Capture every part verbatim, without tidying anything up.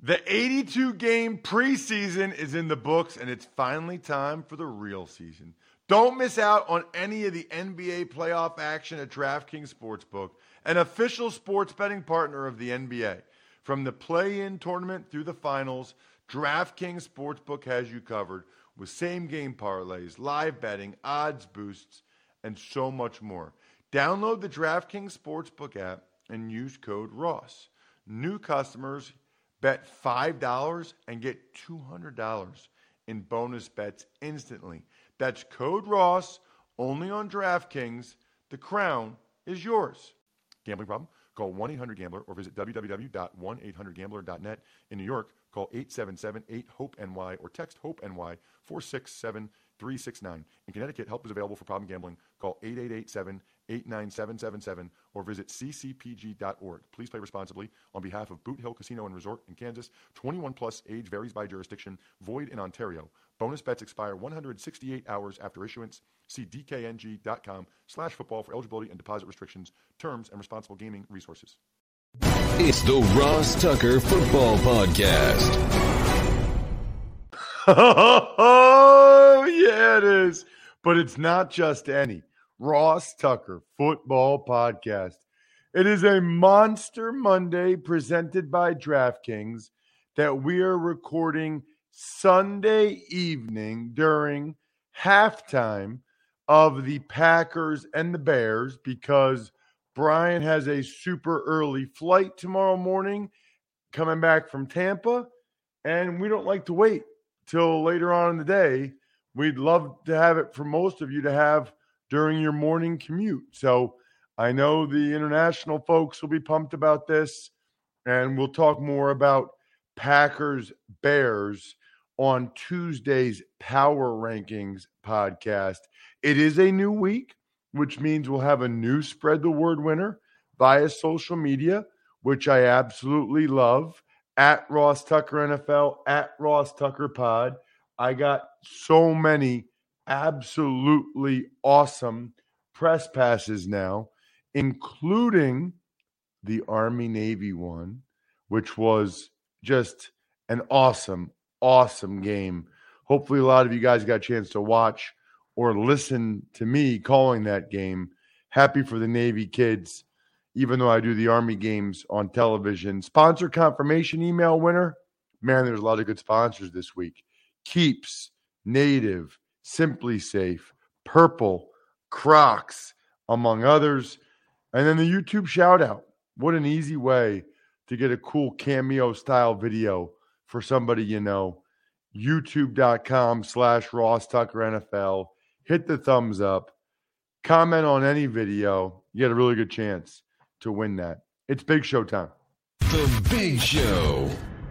The eighty-two game preseason is in the books, and it's finally time for the real season. Don't miss out on any of the N B A playoff action at DraftKings Sportsbook, an official sports betting partner of the N B A. From the play-in tournament through the finals, DraftKings Sportsbook has you covered with same-game parlays, live betting, odds boosts, and so much more. Download the DraftKings Sportsbook app and use code Ross. New customers bet five dollars and get two hundred dollars in bonus bets instantly. That's code Ross, only on DraftKings. The crown is yours. Gambling problem? Call one eight hundred gambler or visit w w w dot one eight hundred gambler dot net. In New York, call eight seven seven eight hope N Y or text HOPE-NY four six seven three six nine. In Connecticut, help is available for problem gambling. Call eight eight eight seven eight nine seven seven seven or visit c c p g dot org. Please play responsibly. On behalf of Boot Hill Casino and Resort in Kansas, twenty-one plus, age varies by jurisdiction, void in Ontario. Bonus bets expire one hundred sixty-eight hours after issuance. See d k n g dot com slash football for eligibility and deposit restrictions, terms, and responsible gaming resources. It's the Ross Tucker Football Podcast. Oh, yeah, it is. But it's not just any Ross Tucker Football Podcast. It is a Monster Monday presented by DraftKings that we are recording Sunday evening during halftime of the Packers and the Bears because Brian has a super early flight tomorrow morning coming back from Tampa, and we don't like to wait till later on in the day. We'd love to have it for most of you to have during your morning commute. So I know the international folks will be pumped about this, and we'll talk more about Packers Bears on Tuesday's Power Rankings podcast. It is a new week, which means we'll have a new Spread the Word winner via social media, which I absolutely love, at Ross Tucker N F L, at Ross Tucker Pod. I got so many absolutely awesome press passes now, including the Army-Navy one, which was just an awesome, awesome game. Hopefully a lot of you guys got a chance to watch or listen to me calling that game. Happy for the Navy kids, even though I do the Army games on television. Sponsor confirmation email winner. Man, there's a lot of good sponsors this week. Keeps, Native, Simply Safe, Purple, Crocs, among others. And then the YouTube shout out. What an easy way to get a cool cameo style video for somebody you know. YouTube.com slash Ross Tucker NFL. Hit the thumbs up. Comment on any video. You get a really good chance to win that. It's Big Show time. The Big Show.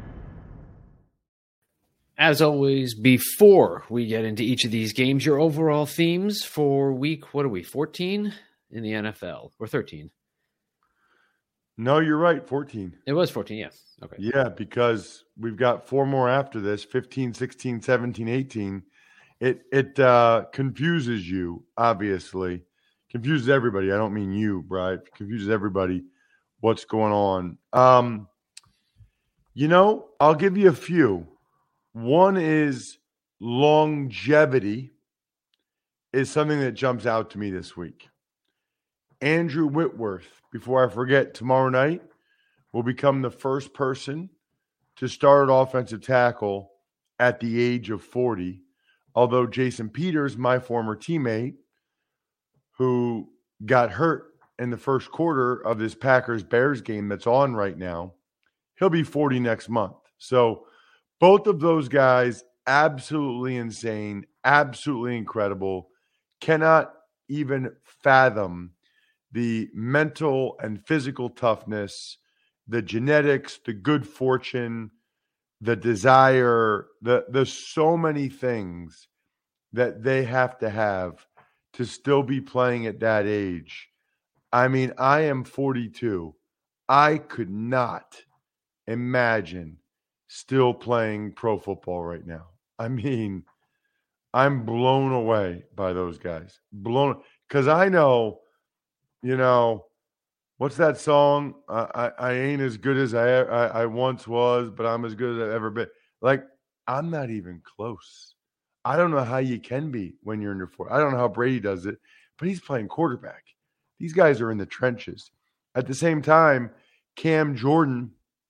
As always, before we get into each of these games, your overall themes for week, what are we, fourteen in the N F L? Or thirteen? No, you're right, fourteen. It was fourteen, yeah. Okay. Yeah, because we've got four more after this, fifteen, sixteen, seventeen, eighteen. It it uh, confuses you, obviously. Confuses everybody. I don't mean you, Brian. It confuses everybody what's going on. Um, you know, I'll give you a few. One is longevity is something that jumps out to me this week. Andrew Whitworth, before I forget, tomorrow night will become the first person to start at offensive tackle at the age of forty. Although Jason Peters, my former teammate, who got hurt in the first quarter of this Packers-Bears game that's on right now, he'll be forty next month. So both of those guys, absolutely insane, absolutely incredible. Cannot even fathom the mental and physical toughness, the genetics, the good fortune, the desire, the there's so many things that they have to have to still be playing at that age. I mean, I am forty-two. I could not imagine still playing pro football right now. I mean, I'm blown away by those guys. Blown, because I know, you know, What's that song? Uh, I I ain't as good as I, I I once was, but I'm as good as I've ever been. Like, I'm not even close. I don't know how you can be when you're in your fourth. I don't know how Brady does it, but he's playing quarterback. These guys are in the trenches. At the same time, Cam Jordan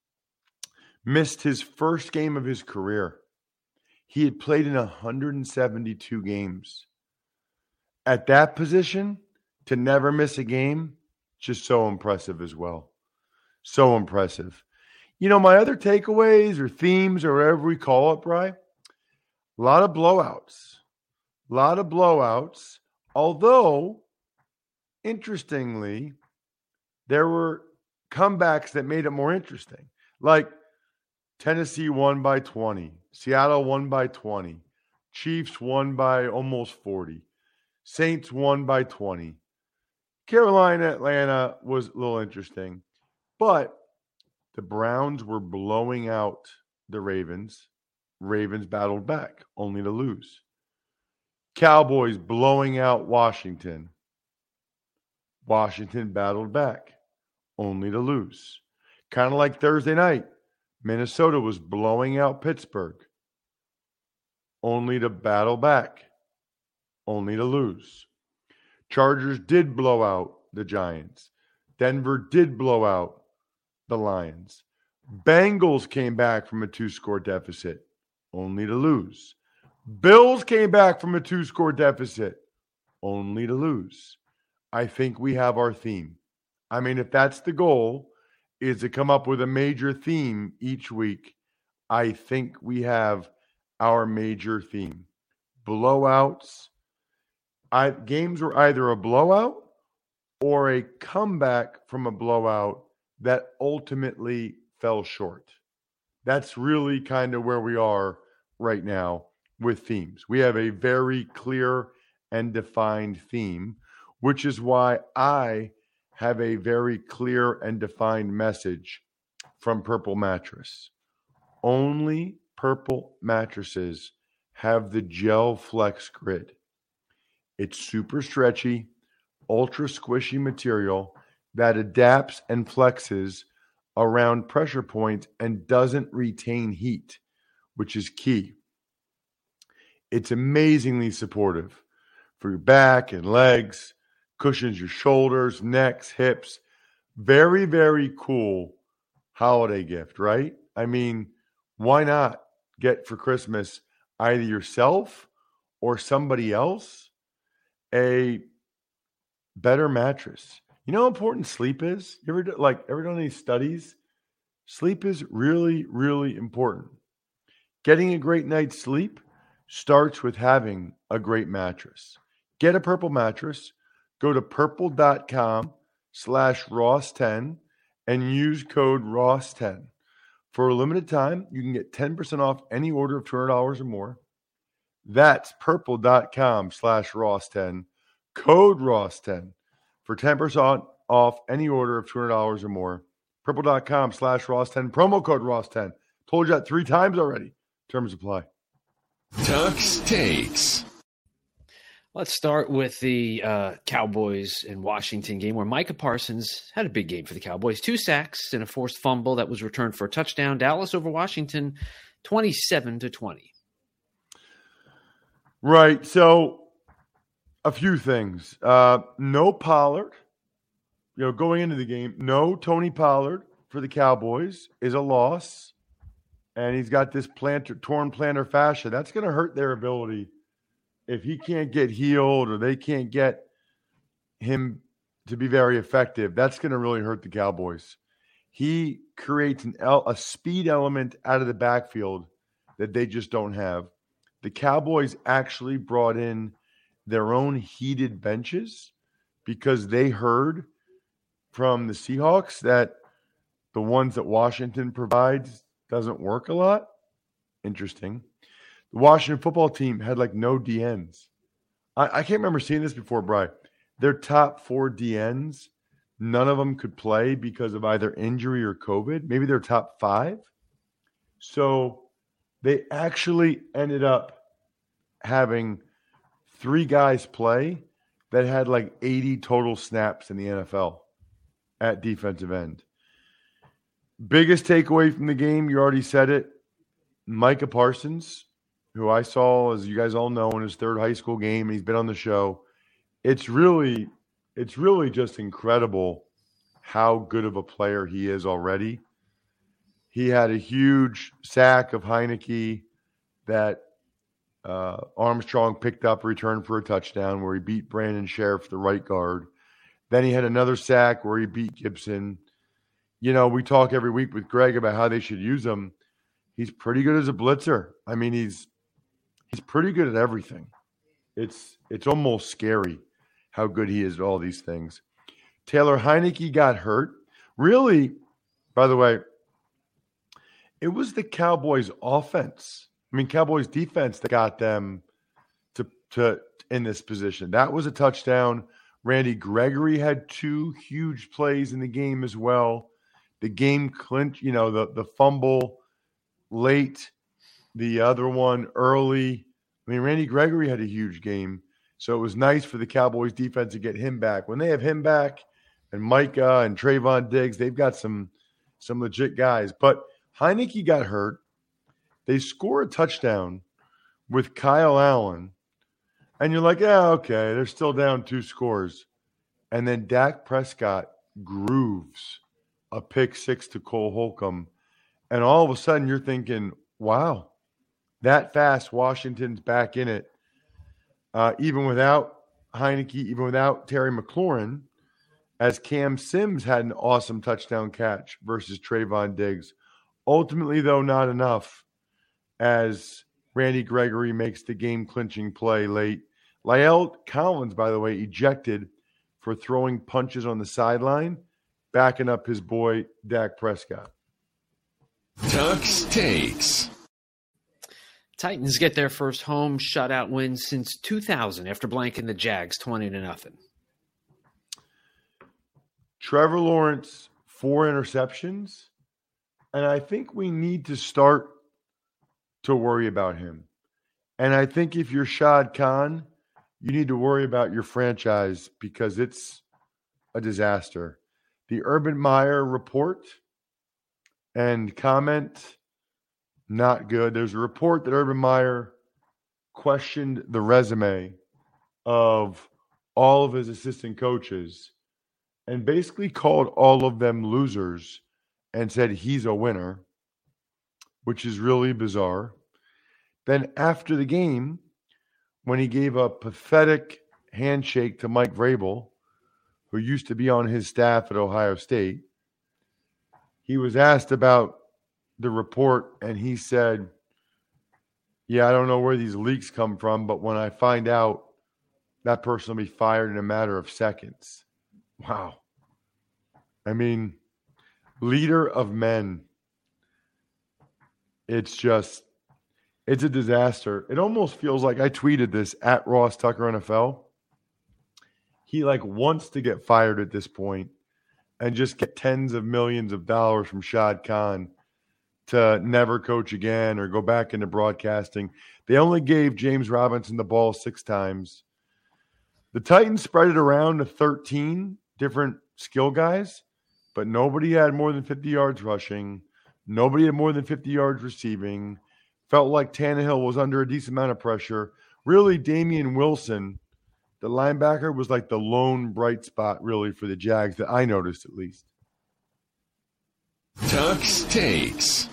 missed his first game of his career. He had played in one hundred seventy-two games. At that position, to never miss a game, just so impressive as well. So impressive. You know, my other takeaways or themes or whatever we call it, Bri, a lot of blowouts. A lot of blowouts. Although, interestingly, there were comebacks that made it more interesting. Like Tennessee won by twenty. Seattle won by twenty. Chiefs won by almost forty. Saints won by twenty. Carolina, Atlanta was a little interesting. But the Browns were blowing out the Ravens. Ravens battled back, only to lose. Cowboys blowing out Washington. Washington battled back, only to lose. Kind of like Thursday night. Minnesota was blowing out Pittsburgh, only to battle back, only to lose. Chargers did blow out the Giants. Denver did blow out the Lions. Bengals came back from a two-score deficit, only to lose. Bills came back from a two-score deficit, only to lose. I think we have our theme. I mean, if that's the goal, is to come up with a major theme each week, I think we have our major theme. Blowouts. I, games were either a blowout or a comeback from a blowout that ultimately fell short. That's really kind of where we are right now with themes. We have a very clear and defined theme, which is why I have a very clear and defined message from Purple Mattress. Only Purple mattresses have the Gel Flex Grid. It's super stretchy, ultra squishy material that adapts and flexes around pressure points and doesn't retain heat, which is key. It's amazingly supportive for your back and legs, cushions your shoulders, necks, hips. Very, very cool holiday gift, right? I mean, why not get for Christmas either yourself or somebody else a better mattress? You know how important sleep is? You ever do, like ever done any studies? Sleep is really, really important. Getting a great night's sleep starts with having a great mattress. Get a Purple mattress. Go to purple.com slash Ross 10 and use code Ross ten. For a limited time, you can get ten percent off any order of two hundred dollars or more. That's purple.com slash Ross 10. Code Ross ten for ten percent off any order of two hundred dollars or more. Purple.com slash Ross 10. Promo code Ross ten. Told you that three times already. Terms apply. Tuck's Takes. Let's start with the uh, Cowboys and Washington game where Micah Parsons had a big game for the Cowboys. Two sacks and a forced fumble that was returned for a touchdown. Dallas over Washington, twenty-seven to twenty. Right. So a few things. Uh, no Pollard. You know, going into the game, no Tony Pollard for the Cowboys is a loss. And he's got this plantar, torn plantar fascia. That's going to hurt their ability. If he can't get healed or they can't get him to be very effective, that's going to really hurt the Cowboys. He creates an el- a speed element out of the backfield that they just don't have. The Cowboys actually brought in their own heated benches because they heard from the Seahawks that the ones that Washington provides doesn't work a lot. Interesting. The Washington football team had like no D Ns. I, I can't remember seeing this before, Bri. Their top four D Ns, none of them could play because of either injury or COVID. Maybe their top five. So they actually ended up having three guys play that had like eighty total snaps in the N F L. at defensive end. Biggest takeaway from the game, you already said it, Micah Parsons, who I saw, as you guys all know, in his third high school game, and he's been on the show. It's really, it's really just incredible how good of a player he is already. He had a huge sack of Heineke that uh, Armstrong picked up, returned for a touchdown, where he beat Brandon Sheriff, the right guard. Then he had another sack where he beat Gibson. You know, we talk every week with Greg about how they should use him. He's pretty good as a blitzer. I mean, he's he's pretty good at everything. It's it's almost scary how good he is at all these things. Taylor Heineke got hurt. Really, by the way, it was the Cowboys' offense. I mean, Cowboys' defense that got them to to in this position. That was a touchdown. Randy Gregory had two huge plays in the game as well. The game clinch, you know, the, the fumble late, the other one early. I mean, Randy Gregory had a huge game. So it was nice for the Cowboys defense to get him back. When they have him back and Micah and Trayvon Diggs, they've got some, some legit guys. But Heineke got hurt. They score a touchdown with Kyle Allen. And you're like, yeah, okay, they're still down two scores. And then Dak Prescott grooves a pick six to Cole Holcomb. And all of a sudden you're thinking, wow, that fast, Washington's back in it. Uh, even without Heineke, even without Terry McLaurin, as Cam Sims had an awesome touchdown catch versus Trayvon Diggs. Ultimately, though, not enough, as Randy Gregory makes the game-clinching play late. La'el Collins, by the way, ejected for throwing punches on the sideline, backing up his boy, Dak Prescott. Tuck's Takes. Titans get their first home shutout win since two thousand after blanking the Jags twenty to nothing. Trevor Lawrence, four interceptions, and I think we need to start to worry about him. And I think if you're Shad Khan, you need to worry about your franchise because it's a disaster. The Urban Meyer report and comment, not good. There's a report that Urban Meyer questioned the resume of all of his assistant coaches and basically called all of them losers and said he's a winner, which is really bizarre. Then after the game, when he gave a pathetic handshake to Mike Vrabel, who used to be on his staff at Ohio State, he was asked about the report, and he said, yeah, I don't know where these leaks come from, but when I find out, that person will be fired in a matter of seconds. Wow. I mean, leader of men. It's just, it's a disaster. It almost feels like I tweeted this at Ross Tucker N F L. He like wants to get fired at this point and just get tens of millions of dollars from Shad Khan to never coach again or go back into broadcasting. They only gave James Robinson the ball six times. The Titans spread it around to thirteen different skill guys, but nobody had more than fifty yards rushing. Nobody had more than fifty yards receiving. Felt like Tannehill was under a decent amount of pressure. Really, Damian Wilson, the linebacker, was like the lone bright spot, really, for the Jags that I noticed, at least. Tuck's Takes.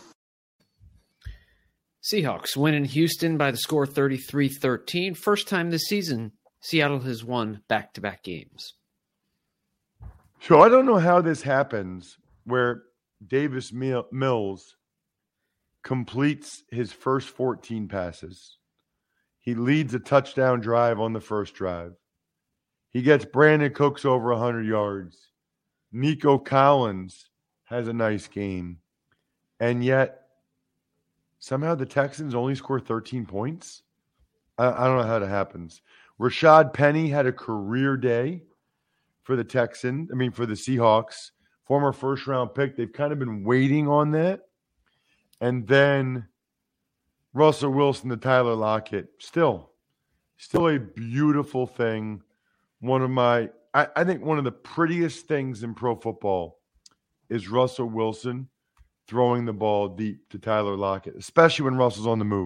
Seahawks win in Houston by the score thirty-three thirteen. First time this season, Seattle has won back-to-back games. So I don't know how this happens where Davis Mills completes his first fourteen passes. He leads a touchdown drive on the first drive. He gets Brandon Cooks over one hundred yards. Nico Collins has a nice game. And yet, somehow the Texans only score thirteen points? I, I don't know how that happens. Rashad Penny had a career day for the Texans. I mean, for the Seahawks. Former first-round pick. They've kind of been waiting on that. And then Russell Wilson to Tyler Lockett. Still, still a beautiful thing. One of my I, I think one of the prettiest things in pro football is Russell Wilson throwing the ball deep to Tyler Lockett, especially when Russell's on the move.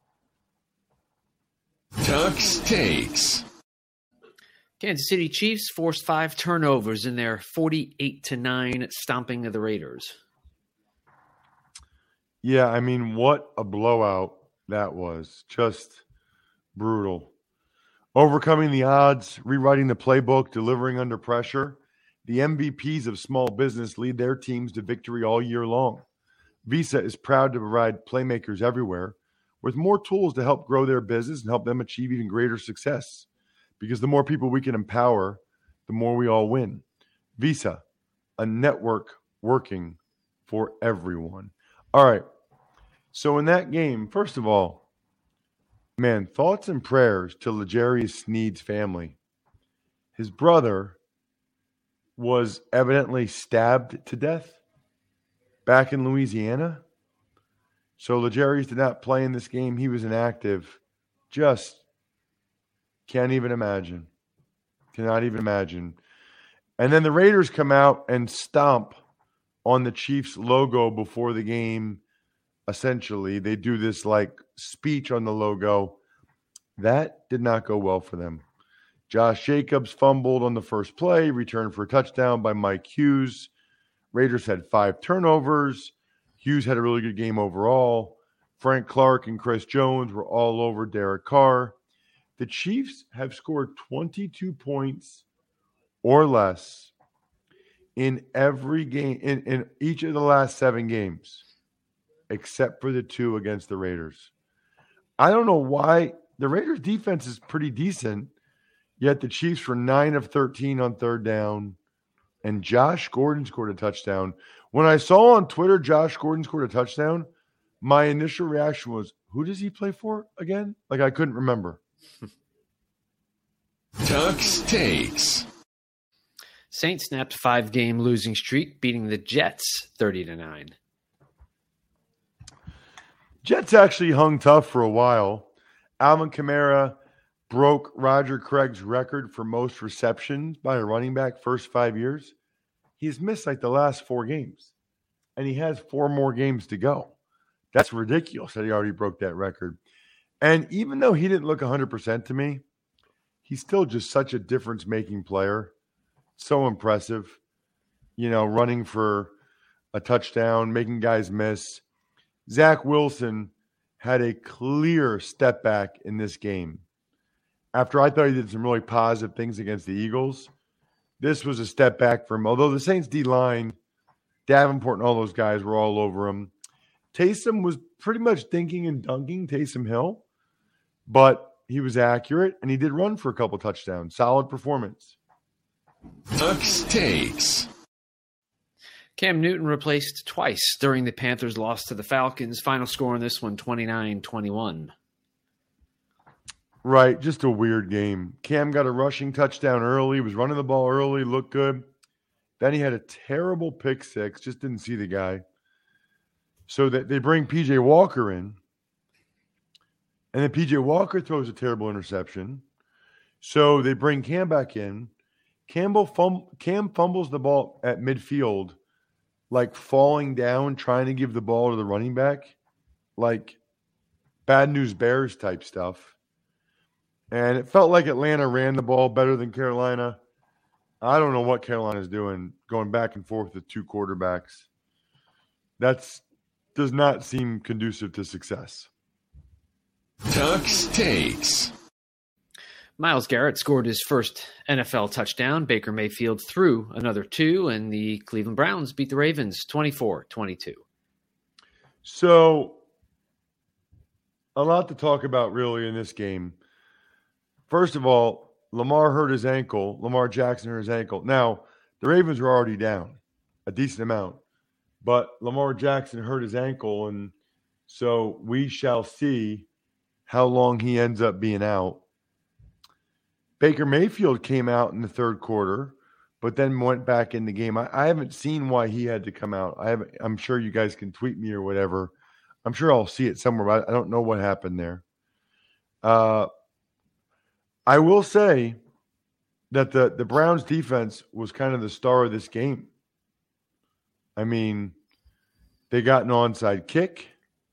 Tuck's Takes. Kansas City Chiefs forced five turnovers in their forty-eight to nine stomping of the Raiders. Yeah, I mean, what a blowout that was. Just brutal. Overcoming the odds, rewriting the playbook, delivering under pressure. The M V Ps of small business lead their teams to victory all year long. Visa is proud to provide playmakers everywhere with more tools to help grow their business and help them achieve even greater success. Because the more people we can empower, the more we all win. Visa, a network working for everyone. All right. So in that game, first of all, man, thoughts and prayers to L'Jarius Sneed's family. His brother was evidently stabbed to death back in Louisiana. So L'Jarius did not play in this game. He was inactive. Just can't even imagine. Cannot even imagine. And then the Raiders come out and stomp on the Chiefs logo before the game. Essentially, they do this like speech on the logo. That did not go well for them. Josh Jacobs fumbled on the first play, returned for a touchdown by Mike Hughes. Raiders had five turnovers. Hughes had a really good game overall. Frank Clark and Chris Jones were all over Derek Carr. The Chiefs have scored twenty-two points or less in every game, in, in each of the last seven games, except for the two against the Raiders. I don't know why. The Raiders' defense is pretty decent, yet the Chiefs were nine of thirteen on third down, and Josh Gordon scored a touchdown. When I saw on Twitter Josh Gordon scored a touchdown, my initial reaction was, who does he play for again? Like, I couldn't remember. Tuck's Takes. Saints snapped a five-game losing streak, beating the Jets thirty to nine. Jets actually hung tough for a while. Alvin Kamara broke Roger Craig's record for most receptions by a running back first five years. He's missed like the last four games, and he has four more games to go. That's ridiculous that he already broke that record. And even though he didn't look one hundred percent to me, he's still just such a difference-making player. So impressive, you know, running for a touchdown, making guys miss. Zach Wilson had a clear step back in this game. After I thought he did some really positive things against the Eagles, this was a step back for him. Although the Saints D-line, Davenport and all those guys were all over him. Taysom was pretty much dinking and dunking, Taysom Hill, but he was accurate, and he did run for a couple touchdowns. Solid performance. Tuck's Takes. Cam Newton replaced twice during the Panthers' loss to the Falcons. Final score in this one, twenty-nine twenty-one. Right, just a weird game. Cam got a rushing touchdown early, was running the ball early, looked good. Then he had a terrible pick six, just didn't see the guy. So that they bring P J Walker in, and then P J Walker throws a terrible interception. So they bring Cam back in. Campbell fum- Cam fumbles the ball at midfield, like falling down, trying to give the ball to the running back, like Bad News Bears type stuff. And it felt like Atlanta ran the ball better than Carolina. I don't know what Carolina's doing, going back and forth with two quarterbacks. That's does not seem conducive to success. Tuck's Takes. Myles Garrett scored his first N F L touchdown. Baker Mayfield threw another two, and the Cleveland Browns beat the Ravens twenty-four twenty-two. So, a lot to talk about really in this game. First of all, Lamar hurt his ankle. Lamar Jackson hurt his ankle. Now, the Ravens were already down a decent amount, but Lamar Jackson hurt his ankle, and so we shall see how long he ends up being out. Baker Mayfield came out in the third quarter, but then went back in the game. I, I haven't seen why he had to come out. I haven't. I'm sure you guys can tweet me or whatever. I'm sure I'll see it somewhere, but I don't know what happened there. Uh, I will say that the, the Browns defense was kind of the star of this game. I mean, they got an onside kick,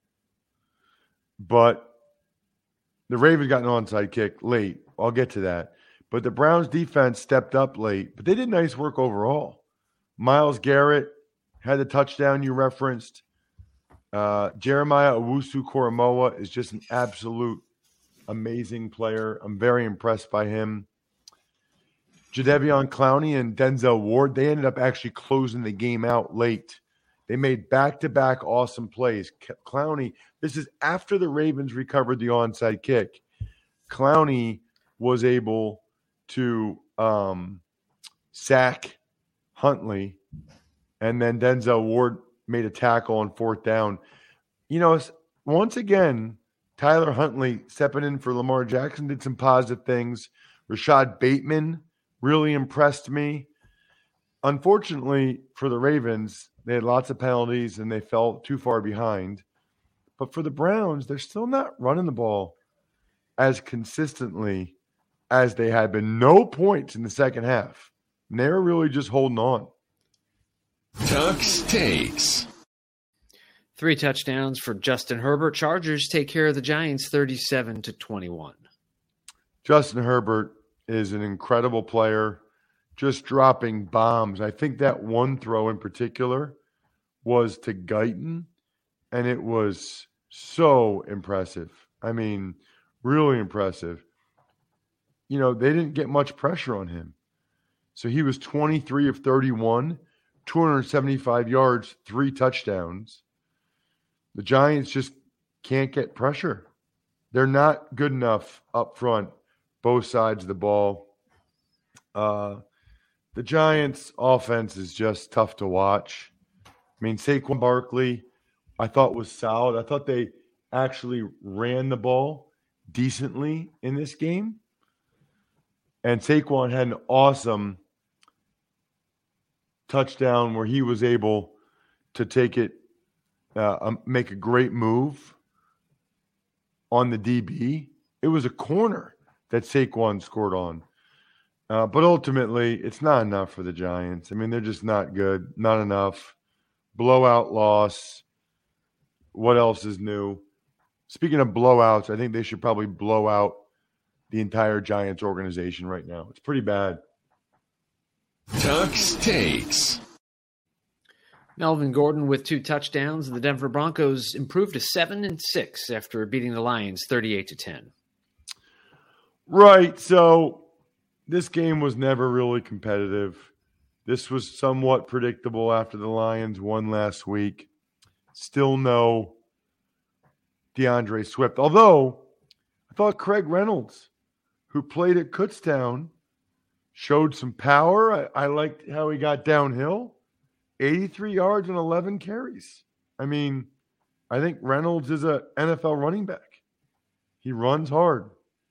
but the Ravens got an onside kick late. I'll get to that. But the Browns defense stepped up late, but they did nice work overall. Myles Garrett had the touchdown you referenced. Uh, Jeremiah Owusu-Koramoah is just an absolute amazing player. I'm very impressed by him. Jadeveon Clowney and Denzel Ward, they ended up actually closing the game out late. They made back-to-back awesome plays. Clowney, this is after the Ravens recovered the onside kick. Clowney was able to um, sack Huntley, and then Denzel Ward made a tackle on fourth down. You know, once again, Tyler Huntley stepping in for Lamar Jackson did some positive things. Rashad Bateman really impressed me. Unfortunately for the Ravens, they had lots of penalties and they fell too far behind. But for the Browns, they're still not running the ball as consistently as they had been. No points in the second half. And they were really just holding on. Tuck's Takes. Three touchdowns for Justin Herbert. Chargers take care of the Giants thirty-seven to twenty-one. Justin Herbert is an incredible player, just dropping bombs. I think that one throw in particular was to Guyton, and it was so impressive. I mean, really impressive. You know, they didn't get much pressure on him. So he was twenty-three of thirty-one, two hundred seventy-five yards, three touchdowns. The Giants just can't get pressure. They're not good enough up front, both sides of the ball. Uh, the Giants' offense is just tough to watch. I mean, Saquon Barkley, I thought was solid. I thought they actually ran the ball decently in this game. And Saquon had an awesome touchdown where he was able to take it, uh, um, make a great move on the D B. It was a corner that Saquon scored on. Uh, but ultimately, it's not enough for the Giants. I mean, they're just not good. Not enough. Blowout loss. What else is new? Speaking of blowouts, I think they should probably blow out the entire Giants organization right now. It's pretty bad. Tuck's Takes. Melvin Gordon with two touchdowns. The Denver Broncos improved to seven and six after beating the Lions thirty-eight to ten. Right. So this game was never really competitive. This was somewhat predictable after the Lions won last week. Still no DeAndre Swift. Although I thought Craig Reynolds, who played at Kutztown, showed some power. I, I liked how he got downhill. eighty-three yards and eleven carries. I mean, I think Reynolds is an N F L running back. He runs hard.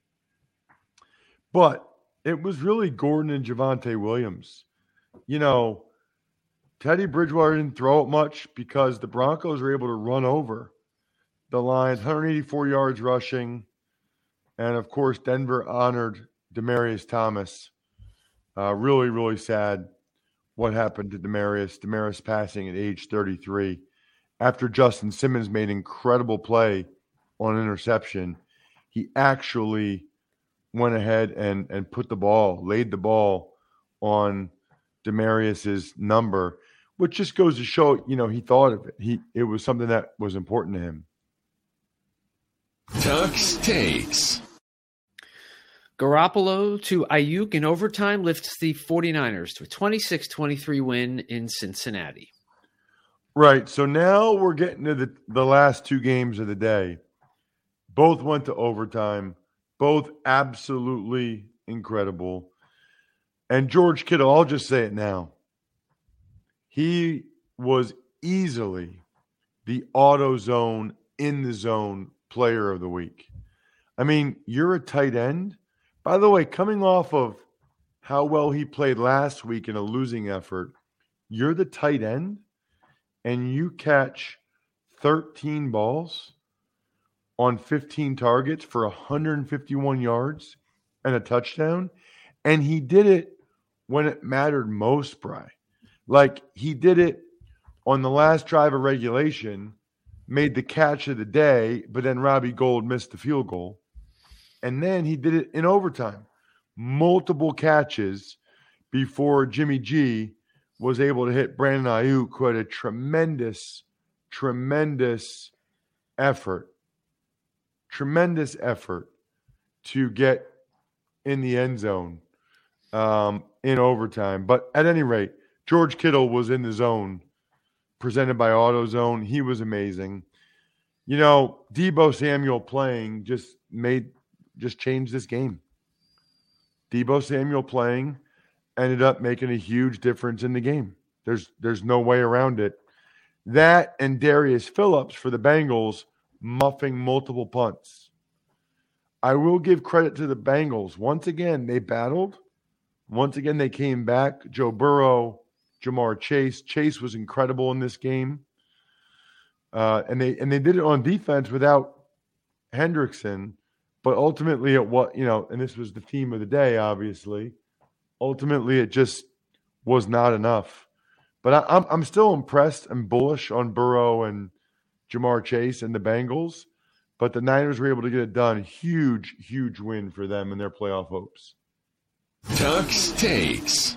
But it was really Gordon and Javonte Williams. You know, Teddy Bridgewater didn't throw it much because the Broncos were able to run over the Lions, one hundred eighty-four yards rushing. And, of course, Denver honored Demaryius Thomas. Uh, really, really sad what happened to Demaryius. Demaryius passing at age thirty-three. After Justin Simmons made an incredible play on an interception, he actually went ahead and, and put the ball, laid the ball on Demaryius's number, which just goes to show, you know, he thought of it. He It was something that was important to him. Tuck's Takes. Garoppolo to Ayuk in overtime lifts the 49ers to a twenty-six twenty-three win in Cincinnati. Right. So now we're getting to the, the last two games of the day. Both went to overtime. Both absolutely incredible. And George Kittle, I'll just say it now. He was easily the AutoZone, in the zone player of the week. I mean, you're a tight end. By the way, coming off of how well he played last week in a losing effort, you're the tight end and you catch thirteen balls on fifteen targets for one hundred fifty-one yards and a touchdown. And he did it when it mattered most, Bri. Like, he did it on the last drive of regulation, made the catch of the day, but then Robbie Gould missed the field goal. And then he did it in overtime. Multiple catches before Jimmy G was able to hit Brandon Ayuk, who had a tremendous, tremendous effort, tremendous effort to get in the end zone um, in overtime. But at any rate, George Kittle was in the zone, presented by AutoZone. He was amazing. You know, Deebo Samuel playing just made just changed this game. Deebo Samuel playing ended up making a huge difference in the game. There's there's no way around it. That and Darius Phillips for the Bengals muffing multiple punts. I will give credit to the Bengals. Once again, they battled. Once again, they came back. Joe Burrow, Jamar Chase. Chase was incredible in this game. Uh, and they and they did it on defense without Hendrickson. But ultimately, it what you know, and this was the theme of the day, obviously. Ultimately, it just was not enough. But I, I'm I'm still impressed and bullish on Burrow and Jamar Chase and the Bengals. But the Niners were able to get it done. Huge, huge win for them and their playoff hopes. Tuck's Takes.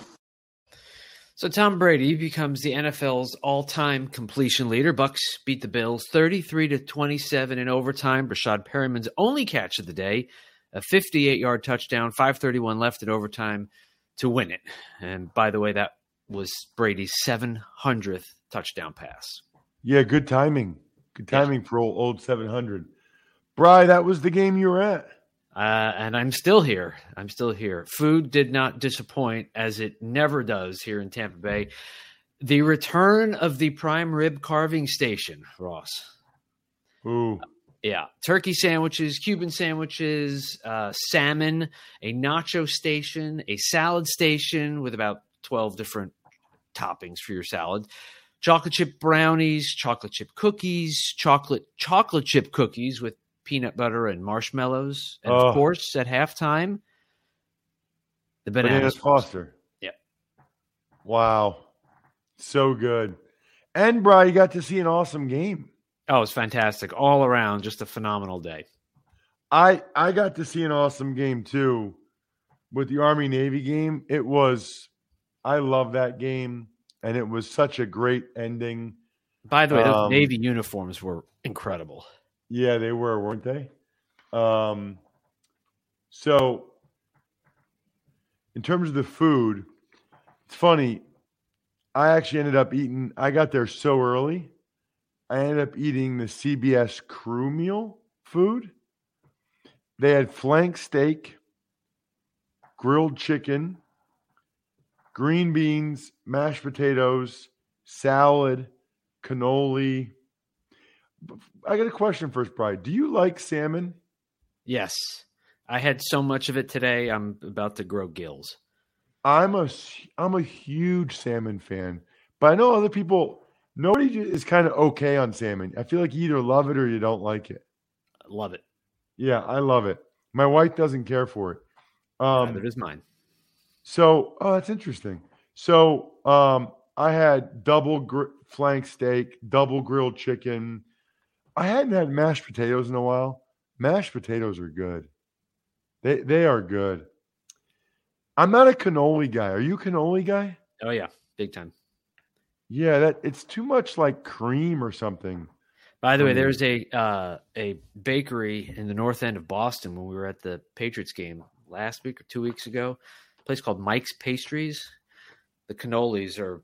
So Tom Brady becomes the N F L's all-time completion leader. Bucks beat the Bills thirty-three to twenty-seven in overtime. Rashad Perriman's only catch of the day, a fifty-eight-yard touchdown, five thirty-one left in overtime to win it. And by the way, that was Brady's seven hundredth touchdown pass. Yeah, good timing. Good timing yeah. for old, old seven hundred. Bri, that was the game you were at. Uh, and I'm still here. I'm still here. Food did not disappoint, as it never does here in Tampa Bay. The return of the prime rib carving station, Ross. Ooh. Uh, yeah. Turkey sandwiches, Cuban sandwiches, uh, salmon, a nacho station, a salad station with about twelve different toppings for your salad. Chocolate chip brownies, chocolate chip cookies, chocolate chocolate chip cookies with peanut butter and marshmallows. And, oh. of course, at halftime, the Bananas Foster. Yeah. Wow. So good. And, Bri, you got to see an awesome game. Oh, it was fantastic. All around, just a phenomenal day. I I got to see an awesome game, too, with the Army-Navy game. It was – I love that game, and it was such a great ending. By the way, those um, Navy uniforms were incredible. Yeah, they were, weren't they? Um, so, in terms of the food, it's funny. I actually ended up eating – I got there so early. I ended up eating the C B S crew meal food. They had flank steak, grilled chicken, green beans, mashed potatoes, salad, cannoli. I got a question first, Brian. Do you like salmon? Yes. I had so much of it today, I'm about to grow gills. I'm a, I'm a huge salmon fan, but I know other people, nobody is kind of okay on salmon. I feel like you either love it or you don't like it. I love it. Yeah, I love it. My wife doesn't care for it. Um, Neither does mine. So, oh, that's interesting. So, um, I had double gr- flank steak, double grilled chicken. I hadn't had mashed potatoes in a while. Mashed potatoes are good. They they are good. I'm not a cannoli guy. Are you a cannoli guy? Oh yeah, big time. Yeah, that it's too much like cream or something. By the way, there's a uh, a bakery in the north end of Boston when we were at the Patriots game last week or two weeks ago. A place called Mike's Pastries. The cannolis are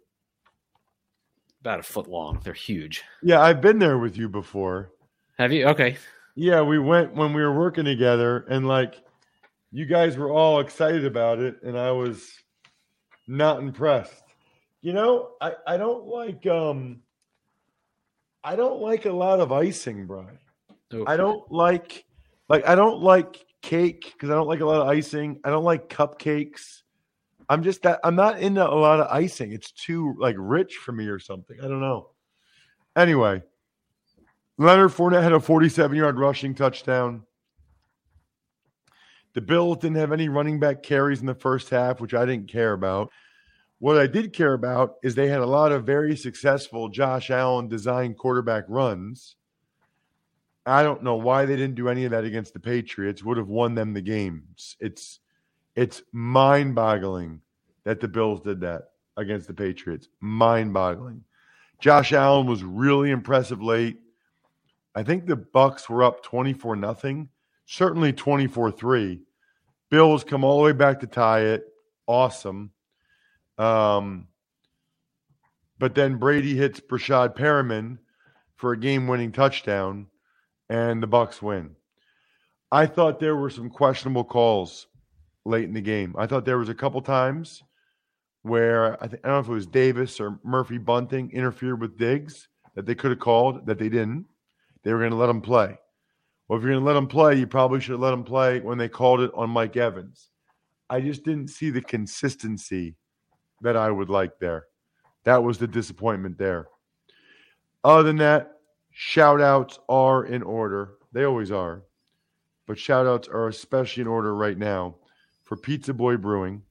about a foot long. They're huge. Yeah, I've been there with you before. Have you? Okay. Yeah, we went when we were working together, and like you guys were all excited about it, and I was not impressed. You know, I, I don't like um I don't like a lot of icing, Brian. Oh. I don't like like I don't like cake because I don't like a lot of icing. I don't like cupcakes. I'm just that I'm not into a lot of icing. It's too like rich for me or something. I don't know. Anyway, Leonard Fournette had a forty-seven-yard rushing touchdown. The Bills didn't have any running back carries in the first half, which I didn't care about. What I did care about is they had a lot of very successful Josh Allen designed quarterback runs. I don't know why they didn't do any of that against the Patriots. Would have won them the games. It's it's mind-boggling that the Bills did that against the Patriots. Mind-boggling. Josh Allen was really impressive late. I think the Bucs were up twenty-four nothing. Certainly twenty-four three. Bills come all the way back to tie it. Awesome. Um, but then Brady hits Brashad Perriman for a game-winning touchdown, and the Bucs win. I thought there were some questionable calls late in the game. I thought there was a couple times where I, think, I don't know if it was Davis or Murphy Bunting interfered with Diggs that they could have called, that they didn't. They were going to let him play. Well, if you're going to let him play, you probably should have let him play when they called it on Mike Evans. I just didn't see the consistency that I would like there. That was the disappointment there. Other than that, shout-outs are in order. They always are. But shout-outs are especially in order right now for Pizza Boy Brewing,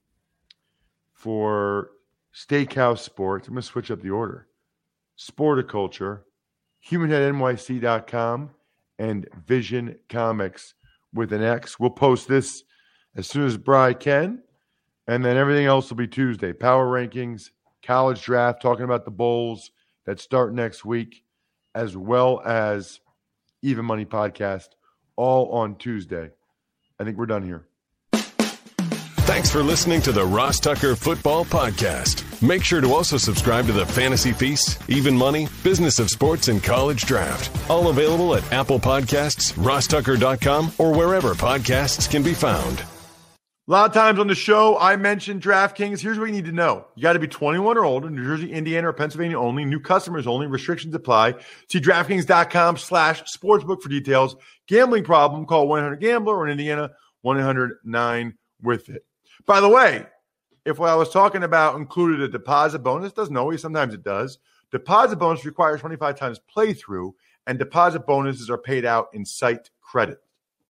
for Steakhouse Sports. I'm going to switch up the order. Sporticulture, human head N Y C dot com, and Vision Comics with an X. We'll post this as soon as Bri can, and then everything else will be Tuesday. Power rankings, college draft, talking about the bowls that start next week, as well as Even Money Podcast, all on Tuesday. I think we're done here. Thanks for listening to the Ross Tucker Football Podcast. Make sure to also subscribe to the Fantasy Feast, Even Money, Business of Sports, and College Draft. All available at Apple Podcasts, ross tucker dot com, or wherever podcasts can be found. A lot of times on the show, I mentioned DraftKings. Here's what you need to know. You got to be twenty-one or older, New Jersey, Indiana, or Pennsylvania only. New customers only. Restrictions apply. See DraftKings.com slash sportsbook for details. Gambling problem, call one eight hundred gambler, or in Indiana, one eight hundred nine with it. By the way, if what I was talking about included a deposit bonus, doesn't always, sometimes it does. Deposit bonus requires twenty-five times playthrough, and deposit bonuses are paid out in site credit.